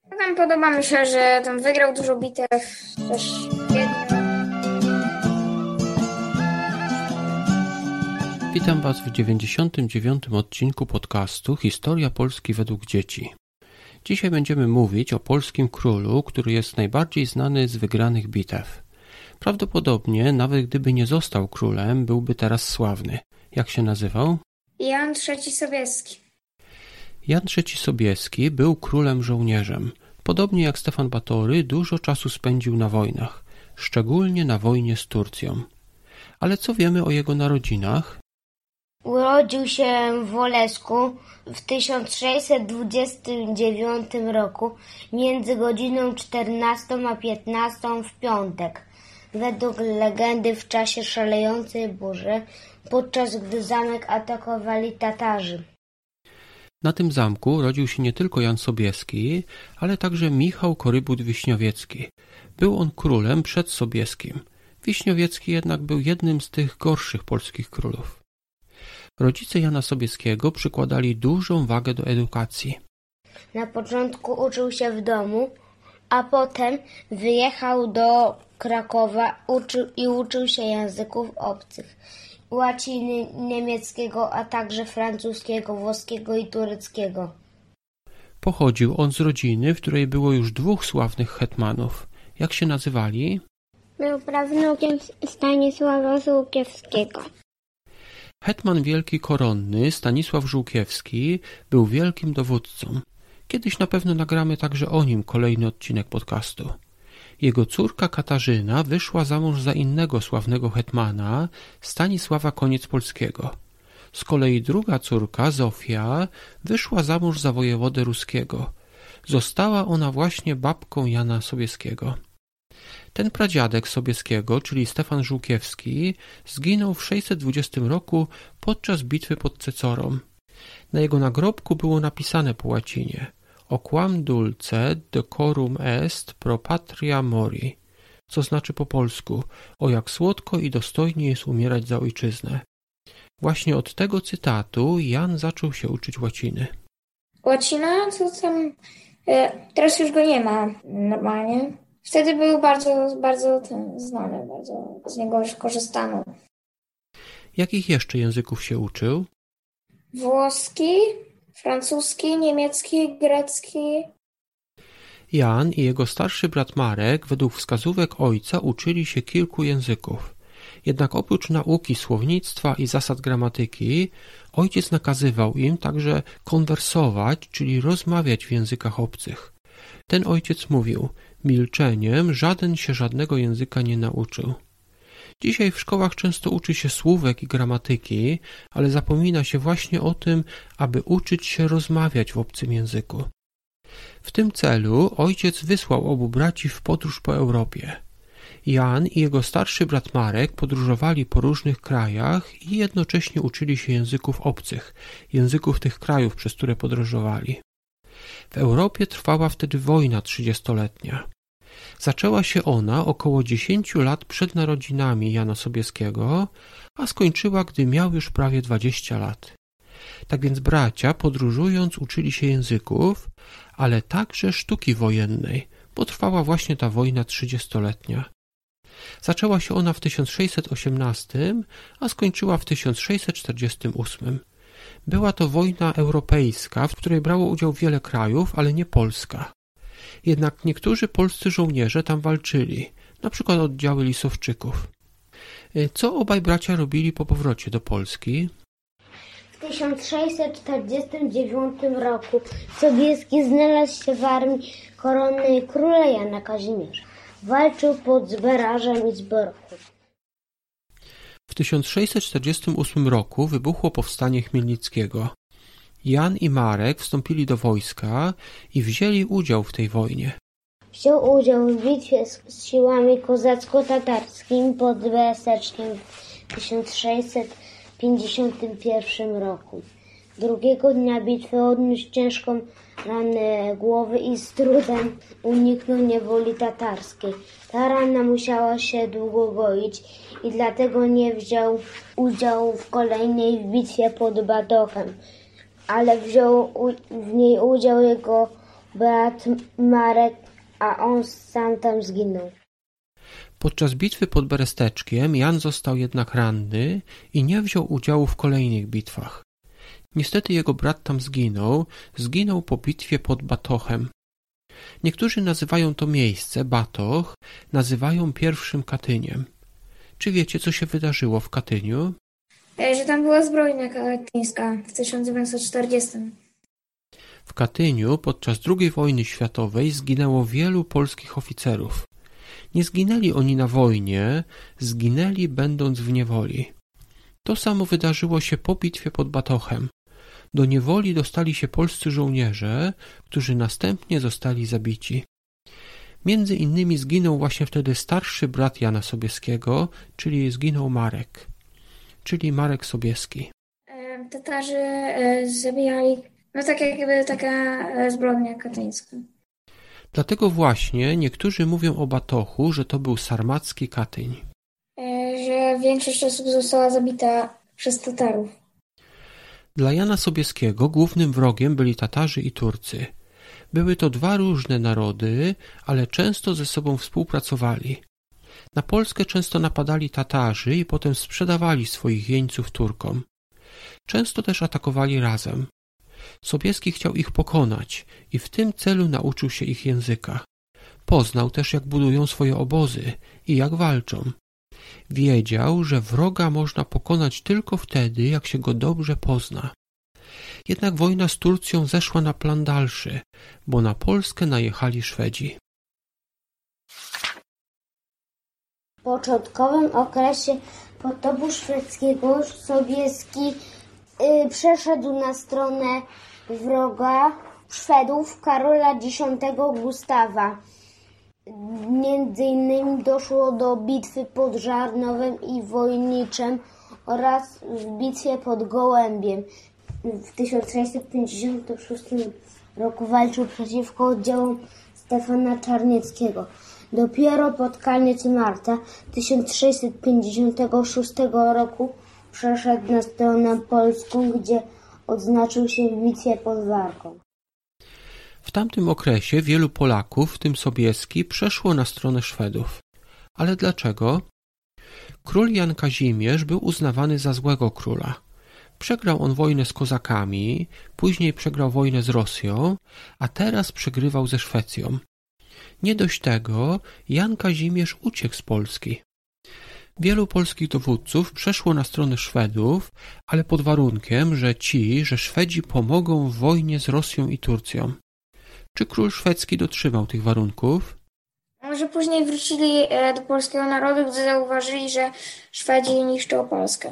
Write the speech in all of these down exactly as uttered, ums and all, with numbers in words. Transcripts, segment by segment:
Nam podoba mi się, że tam wygrał dużo bitew też jednym. Witam Was w dziewięćdziesiątym dziewiątym odcinku podcastu Historia Polski według dzieci. Dzisiaj będziemy mówić o polskim królu, który jest najbardziej znany z wygranych bitew. Prawdopodobnie, nawet gdyby nie został królem, byłby teraz sławny. Jak się nazywał? Jan trzeci Sobieski. Jan trzeci Sobieski był królem żołnierzem. Podobnie jak Stefan Batory, dużo czasu spędził na wojnach, szczególnie na wojnie z Turcją. Ale co wiemy o jego narodzinach? Urodził się w Olesku w tysiąc sześćset dwudziestym dziewiątym roku między godziną czternastą a piętnastą w piątek. Według legendy w czasie szalejącej burzy, podczas gdy zamek atakowali Tatarzy. Na tym zamku rodził się nie tylko Jan Sobieski, ale także Michał Korybut-Wiśniowiecki. Był on królem przed Sobieskim. Wiśniowiecki jednak był jednym z tych gorszych polskich królów. Rodzice Jana Sobieskiego przykładali dużą wagę do edukacji. Na początku uczył się w domu, a potem wyjechał do Krakowa uczył, i uczył się języków obcych. Łaciny, niemieckiego, a także francuskiego, włoskiego i tureckiego. Pochodził on z rodziny, w której było już dwóch sławnych hetmanów. Jak się nazywali? Był prawnukiem Stanisława Żółkiewskiego. Hetman wielki koronny Stanisław Żółkiewski był wielkim dowódcą. Kiedyś na pewno nagramy także o nim kolejny odcinek podcastu. Jego córka Katarzyna wyszła za mąż za innego sławnego hetmana, Stanisława Koniec-Polskiego. Z kolei druga córka, Zofia, wyszła za mąż za wojewodę ruskiego. Została ona właśnie babką Jana Sobieskiego. Ten pradziadek Sobieskiego, czyli Stefan Żółkiewski, zginął w sześćset dwudziestym roku podczas bitwy pod Cecorą. Na jego nagrobku było napisane po łacinie: Oquam dulce decorum est pro patria mori, co znaczy po polsku: o jak słodko i dostojnie jest umierać za ojczyznę. Właśnie od tego cytatu Jan zaczął się uczyć łaciny. Łacina, to tam e, teraz już go nie ma normalnie. Wtedy był bardzo, bardzo ten, znany, bardzo z niego już korzystano. Jakich jeszcze języków się uczył? Włoski, francuski, niemiecki, grecki. Jan i jego starszy brat Marek według wskazówek ojca uczyli się kilku języków. Jednak oprócz nauki słownictwa i zasad gramatyki, ojciec nakazywał im także konwersować, czyli rozmawiać w językach obcych. Ten ojciec mówił: milczeniem żaden się żadnego języka nie nauczył. Dzisiaj w szkołach często uczy się słówek i gramatyki, ale zapomina się właśnie o tym, aby uczyć się rozmawiać w obcym języku. W tym celu ojciec wysłał obu braci w podróż po Europie. Jan i jego starszy brat Marek podróżowali po różnych krajach i jednocześnie uczyli się języków obcych, języków tych krajów, przez które podróżowali. W Europie trwała wtedy wojna trzydziestoletnia. Zaczęła się ona około dziesięciu lat przed narodzinami Jana Sobieskiego, a skończyła, gdy miał już prawie dwadzieścia lat. Tak więc bracia, podróżując, uczyli się języków, ale także sztuki wojennej, bo trwała właśnie ta wojna trzydziestoletnia. Zaczęła się ona w tysiąc sześćset osiemnastym, a skończyła w tysiąc sześćset czterdziestym ósmym. Była to wojna europejska, w której brało udział wiele krajów, ale nie Polska. Jednak niektórzy polscy żołnierze tam walczyli, na przykład oddziały Lisowczyków. Co obaj bracia robili po powrocie do Polski? W tysiąc sześćset czterdziestym dziewiątym roku Sobieski znalazł się w armii koronnej króla Jana Kazimierza. Walczył pod Zberażem i Zborochą. W tysiąc sześćset czterdziestym ósmym roku wybuchło powstanie Chmielnickiego. Jan i Marek wstąpili do wojska i wzięli udział w tej wojnie. Wziął udział w bitwie z siłami kozacko-tatarskimi pod Bereseczkiem w tysiąc sześćset pięćdziesiątym pierwszym roku. Drugiego dnia bitwy odniósł ciężką ranę głowy i z trudem uniknął niewoli tatarskiej. Ta rana musiała się długo goić i dlatego nie wziął udziału w kolejnej bitwie pod Badochem, ale wziął w niej udział jego brat Marek, a on sam tam zginął. Podczas bitwy pod Beresteczkiem Jan został jednak ranny i nie wziął udziału w kolejnych bitwach. Niestety jego brat tam zginął, zginął po bitwie pod Batochem. Niektórzy nazywają to miejsce, Batoch, nazywają pierwszym Katyniem. Czy wiecie, co się wydarzyło w Katyniu? Że tam była zbrojnia katyńska w tysiąc dziewięćset czterdziestym. W Katyniu podczas drugiej wojny światowej zginęło wielu polskich oficerów. Nie zginęli oni na wojnie, zginęli będąc w niewoli. To samo wydarzyło się po bitwie pod Batochem. Do niewoli dostali się polscy żołnierze, którzy następnie zostali zabici. Między innymi zginął właśnie wtedy starszy brat Jana Sobieskiego, czyli zginął Marek, czyli Marek Sobieski. Tatarzy zabijali, no tak jakby taka zbrodnia katyńska. Dlatego właśnie niektórzy mówią o Batochu, że to był sarmacki Katyń. Że większość osób została zabita przez Tatarów. Dla Jana Sobieskiego głównym wrogiem byli Tatarzy i Turcy. Były to dwa różne narody, ale często ze sobą współpracowali. Na Polskę często napadali Tatarzy i potem sprzedawali swoich jeńców Turkom. Często też atakowali razem. Sobieski chciał ich pokonać i w tym celu nauczył się ich języka. Poznał też, jak budują swoje obozy i jak walczą. Wiedział, że wroga można pokonać tylko wtedy, jak się go dobrze pozna. Jednak wojna z Turcją zeszła na plan dalszy, bo na Polskę najechali Szwedzi. W początkowym okresie potopu szwedzkiego Sobieski yy, przeszedł na stronę wroga Szwedów Karola Dziesiątego Gustawa. Między innymi doszło do bitwy pod Żarnowem i Wojniczem oraz w bitwie pod Gołębiem. W tysiąc sześćset pięćdziesiątym szóstym roku walczył przeciwko oddziałom Stefana Czarnieckiego. Dopiero pod koniec marca tysiąc sześćset pięćdziesiątego szóstego roku przeszedł na stronę polską, gdzie odznaczył się w bitwie pod Warką. W tamtym okresie wielu Polaków, w tym Sobieski, przeszło na stronę Szwedów. Ale dlaczego? Król Jan Kazimierz był uznawany za złego króla. Przegrał on wojnę z Kozakami, później przegrał wojnę z Rosją, a teraz przegrywał ze Szwecją. Nie dość tego, Jan Kazimierz uciekł z Polski. Wielu polskich dowódców przeszło na stronę Szwedów, ale pod warunkiem, że ci, że Szwedzi pomogą w wojnie z Rosją i Turcją. Czy król szwedzki dotrzymał tych warunków? Może później wrócili do polskiego narodu, gdy zauważyli, że Szwedzi niszczą Polskę.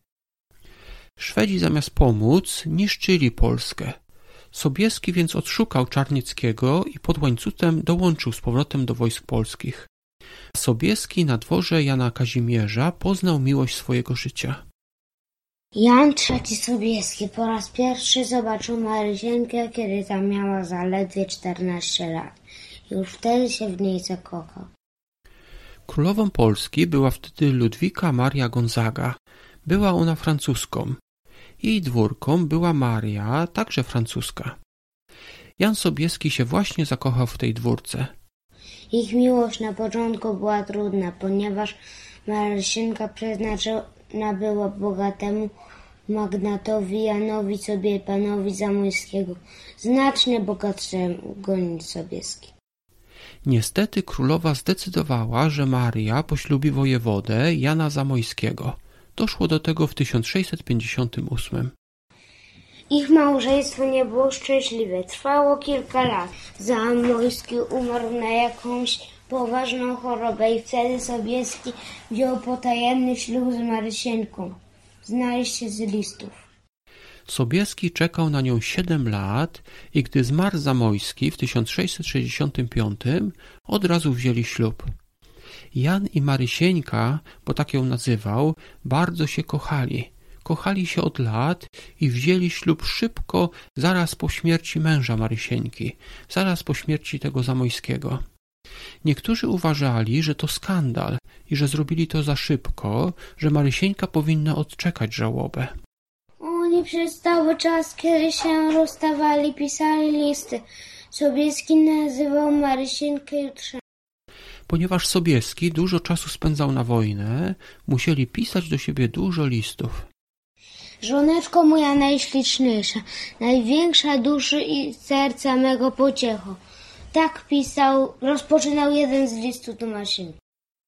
Szwedzi zamiast pomóc niszczyli Polskę. Sobieski więc odszukał Czarnieckiego i pod Łańcutem dołączył z powrotem do wojsk polskich. Sobieski na dworze Jana Kazimierza poznał miłość swojego życia. Jan trzeci Sobieski po raz pierwszy zobaczył Marysieńkę, kiedy ta miała zaledwie czternaście lat. Już wtedy się w niej zakochał. Królową Polski była wtedy Ludwika Maria Gonzaga. Była ona francuską. Jej dwórką była Maria, także francuska. Jan Sobieski się właśnie zakochał w tej dwórce. Ich miłość na początku była trudna, ponieważ Marysienka przeznaczona była bogatemu magnatowi Janowi Sobiepanowi Zamojskiego, znacznie bogatszego niż Sobieski. Niestety królowa zdecydowała, że Maria poślubi wojewodę Jana Zamojskiego. Doszło do tego w tysiąc sześćset pięćdziesiątym ósmym. Ich małżeństwo nie było szczęśliwe. Trwało kilka lat. Zamojski umarł na jakąś poważną chorobę i wtedy Sobieski wziął potajemny ślub z Marysieńką. Znali się z listów. Sobieski czekał na nią siedem lat i gdy zmarł Zamojski w tysiąc sześćset sześćdziesiątym piątym, od razu wzięli ślub. Jan i Marysieńka, bo tak ją nazywał, bardzo się kochali. Kochali się od lat i wzięli ślub szybko, zaraz po śmierci męża Marysieńki, zaraz po śmierci tego Zamojskiego. Niektórzy uważali, że to skandal i że zrobili to za szybko, że Marysieńka powinna odczekać żałobę. O nie, Oni przez cały czas, kiedy się rozstawali, pisali listy. Sobieski nazywał Marysieńkę jutrzenką. Ponieważ Sobieski dużo czasu spędzał na wojnę, musieli pisać do siebie dużo listów. Żoneczko moja najśliczniejsza, największa duszy i serca mego pociecho. Tak pisał, rozpoczynał jeden z listów do Marysieńki.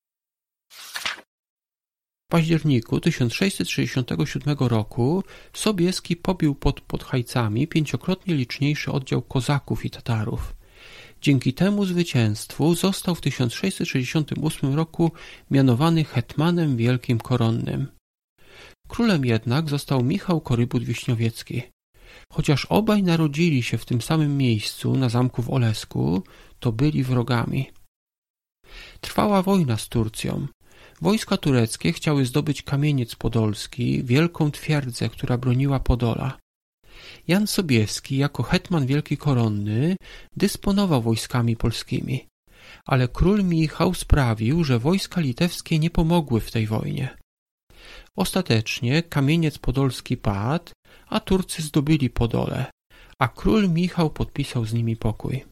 W październiku tysiąc sześćset sześćdziesiątego siódmego roku Sobieski pobił pod Podhajcami pięciokrotnie liczniejszy oddział kozaków i Tatarów. Dzięki temu zwycięstwu został w tysiąc sześćset sześćdziesiątym ósmym roku mianowany hetmanem wielkim koronnym. Królem jednak został Michał Korybut-Wiśniowiecki. Chociaż obaj narodzili się w tym samym miejscu na zamku w Olesku, to byli wrogami. Trwała wojna z Turcją. Wojska tureckie chciały zdobyć Kamieniec Podolski, wielką twierdzę, która broniła Podola. Jan Sobieski jako hetman wielki koronny dysponował wojskami polskimi, ale król Michał sprawił, że wojska litewskie nie pomogły w tej wojnie. Ostatecznie Kamieniec Podolski padł, a Turcy zdobyli Podolę, a król Michał podpisał z nimi pokój.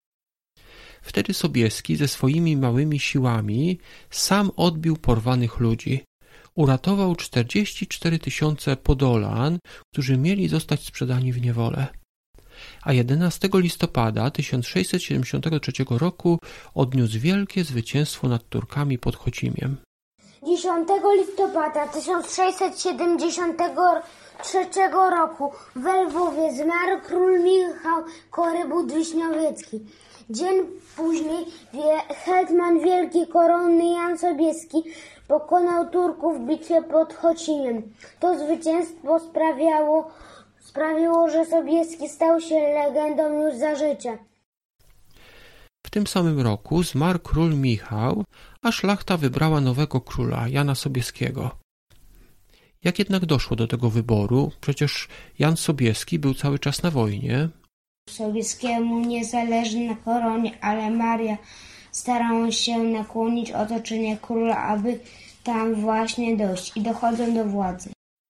Wtedy Sobieski ze swoimi małymi siłami sam odbił porwanych ludzi. Uratował czterdzieści cztery tysiące Podolan, którzy mieli zostać sprzedani w niewolę. A jedenastego listopada tysiąc sześćset siedemdziesiątego trzeciego roku odniósł wielkie zwycięstwo nad Turkami pod Chocimiem. dziesiątego listopada tysiąc sześćset siedemdziesiątego trzeciego roku w Lwowie zmarł król Michał Korybut-Wiśniowiecki. Dzień później wie, hetman wielki koronny Jan Sobieski pokonał Turków w bitwie pod Chocimiem. To zwycięstwo sprawiało, sprawiło, że Sobieski stał się legendą już za życia. W tym samym roku zmarł król Michał, a szlachta wybrała nowego króla, Jana Sobieskiego. Jak jednak doszło do tego wyboru? Przecież Jan Sobieski był cały czas na wojnie. Sobieskiemu nie zależy na koronie, ale Maria starała się nakłonić otoczenie króla, aby tam właśnie dojść i dochodzą do władzy.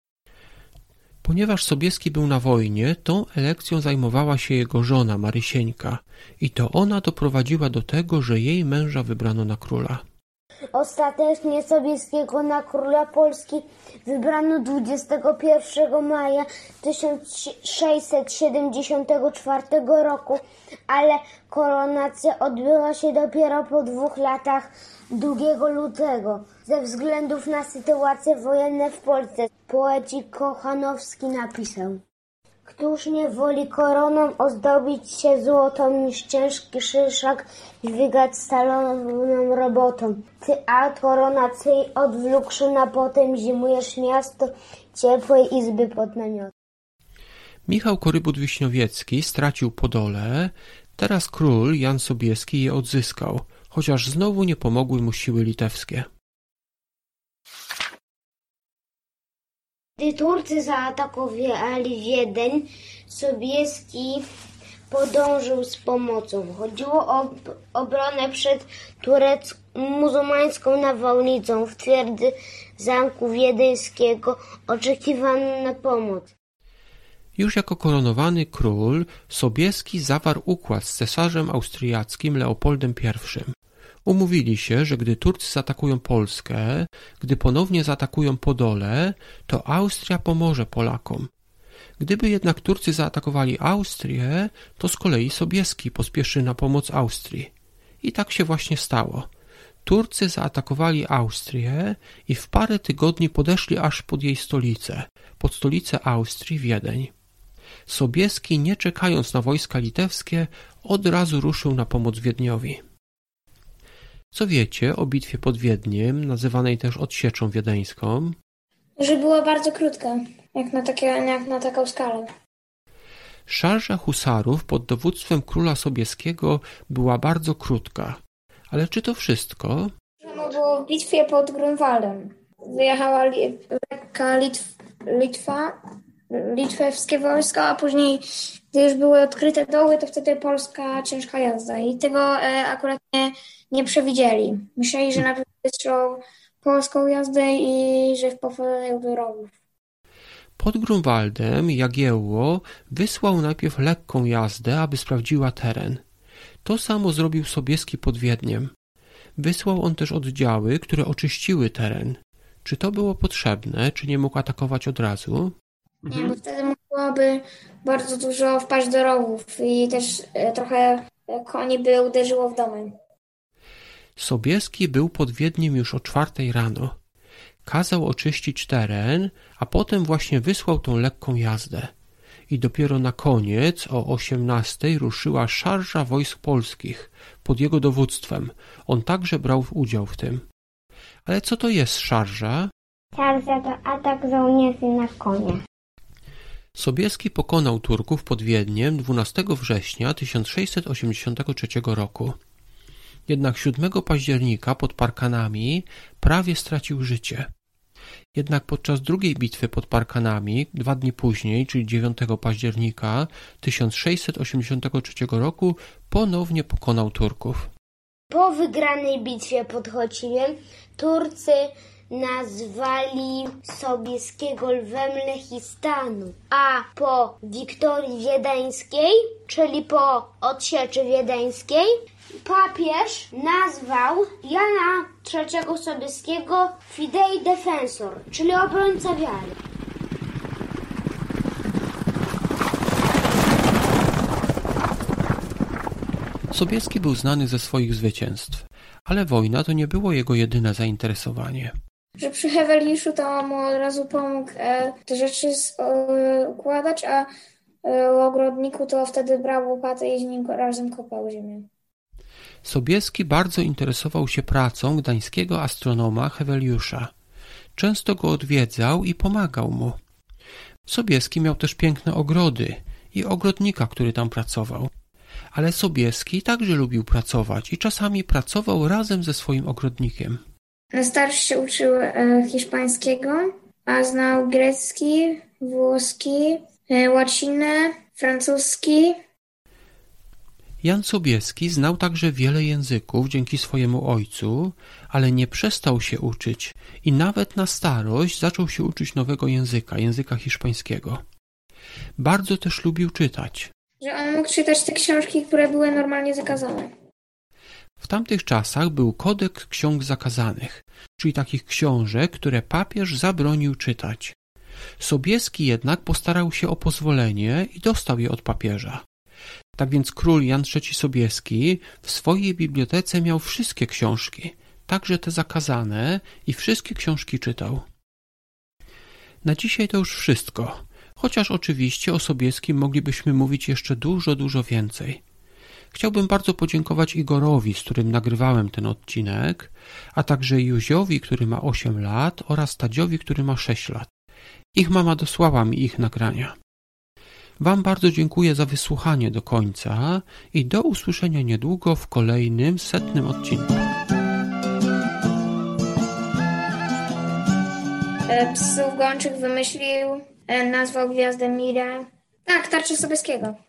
Ponieważ Sobieski był na wojnie, tą elekcją zajmowała się jego żona Marysieńka i to ona doprowadziła do tego, że jej męża wybrano na króla. Ostatecznie Sobieskiego na króla Polski wybrano dwudziestego pierwszego maja tysiąc sześćset siedemdziesiątego czwartego roku, ale koronacja odbyła się dopiero po dwóch latach drugiego lutego. Ze względów na sytuacje wojenne w Polsce poecik Kochanowski napisał: Któż nie woli koroną ozdobić się złotą, niż ciężki szyszak dźwigać staloną robotą. Ty, a koronacji odwlókszy na potem zimujesz miasto ciepłej izby pod namiotem. Michał Korybut-Wiśniowiecki stracił Podolę, teraz król Jan Sobieski je odzyskał, chociaż znowu nie pomogły mu siły litewskie. Gdy Turcy zaatakowali Wiedeń, Sobieski podążył z pomocą. Chodziło o obronę przed turecką, muzułmańską nawałnicą. W twierdzy zamku wiedeńskiego oczekiwano na pomoc. Już jako koronowany król Sobieski zawarł układ z cesarzem austriackim Leopoldem pierwszym. Umówili się, że gdy Turcy zaatakują Polskę, gdy ponownie zaatakują Podolę, to Austria pomoże Polakom. Gdyby jednak Turcy zaatakowali Austrię, to z kolei Sobieski pospieszy na pomoc Austrii. I tak się właśnie stało. Turcy zaatakowali Austrię i w parę tygodni podeszli aż pod jej stolicę, pod stolicę Austrii, Wiedeń. Sobieski, nie czekając na wojska litewskie, od razu ruszył na pomoc Wiedniowi. Co wiecie o bitwie pod Wiedniem, nazywanej też odsieczą wiedeńską? Że była bardzo krótka, jak na, takie, jak na taką skalę. Szarża husarów pod dowództwem króla Sobieskiego była bardzo krótka. Ale czy to wszystko? To było w bitwie pod Grunwaldem. Wyjechała li, lekka Litw, Litwa, litewskie wojska, a później, gdy już były odkryte doły, to wtedy polska ciężka jazda. I tego e, akurat nie, nie przewidzieli. Myśleli, że najpierw wystrzelą polską jazdę i że wpadają do rowów. Pod Grunwaldem Jagiełło wysłał najpierw lekką jazdę, aby sprawdziła teren. To samo zrobił Sobieski pod Wiedniem. Wysłał on też oddziały, które oczyściły teren. Czy to było potrzebne, czy nie mógł atakować od razu? Nie, bo wtedy mogłoby bardzo dużo wpaść do rowów i też e, trochę koni by uderzyło w domy. Sobieski był pod Wiedniem już o czwartej rano. Kazał oczyścić teren, a potem właśnie wysłał tą lekką jazdę. I dopiero na koniec o osiemnastej ruszyła szarża wojsk polskich pod jego dowództwem. On także brał udział w tym. Ale co to jest szarża? Szarża to atak żołnierzy na konie. Sobieski pokonał Turków pod Wiedniem dwunastego września tysiąc sześćset osiemdziesiątego trzeciego roku. Jednak siódmego października pod Parkanami prawie stracił życie. Jednak podczas drugiej bitwy pod Parkanami, dwa dni później, czyli dziewiątego października tysiąc sześćset osiemdziesiątego trzeciego roku, ponownie pokonał Turków. Po wygranej bitwie pod Chocimiem Turcy nazwali Sobieskiego lwem Lechistanu, a po wiktorii wiedeńskiej, czyli po odsieczy wiedeńskiej, papież nazwał Jana trzeciego Sobieskiego Fidei Defensor, czyli obrońca wiary. Sobieski był znany ze swoich zwycięstw, ale wojna to nie było jego jedyne zainteresowanie. Że przy Heweliuszu to mu od razu pomógł e, te rzeczy z, e, układać, a e, u ogrodniku to wtedy brał łopatę i z nim razem kopał ziemię. Sobieski bardzo interesował się pracą gdańskiego astronoma Heweliusza. Często go odwiedzał i pomagał mu. Sobieski miał też piękne ogrody i ogrodnika, który tam pracował. Ale Sobieski także lubił pracować i czasami pracował razem ze swoim ogrodnikiem. Starszy się uczył e, hiszpańskiego, a znał grecki, włoski, e, łacinę, francuski. Jan Sobieski znał także wiele języków dzięki swojemu ojcu, ale nie przestał się uczyć i nawet na starość zaczął się uczyć nowego języka, języka hiszpańskiego. Bardzo też lubił czytać. Że on mógł czytać te książki, które były normalnie zakazane. W tamtych czasach był kodeks ksiąg zakazanych, czyli takich książek, które papież zabronił czytać. Sobieski jednak postarał się o pozwolenie i dostał je od papieża. Tak więc król Jan trzeci Sobieski w swojej bibliotece miał wszystkie książki, także te zakazane, i wszystkie książki czytał. Na dzisiaj to już wszystko, chociaż oczywiście o Sobieskim moglibyśmy mówić jeszcze dużo, dużo więcej. Chciałbym bardzo podziękować Igorowi, z którym nagrywałem ten odcinek, a także Józiowi, który ma osiem lat, oraz Tadziowi, który ma sześć lat. Ich mama dosłała mi ich nagrania. Wam bardzo dziękuję za wysłuchanie do końca i do usłyszenia niedługo w kolejnym setnym odcinku. Psów Gończych wymyślił, nazwał gwiazdę Mirę. Tak, tarczę Sobieskiego.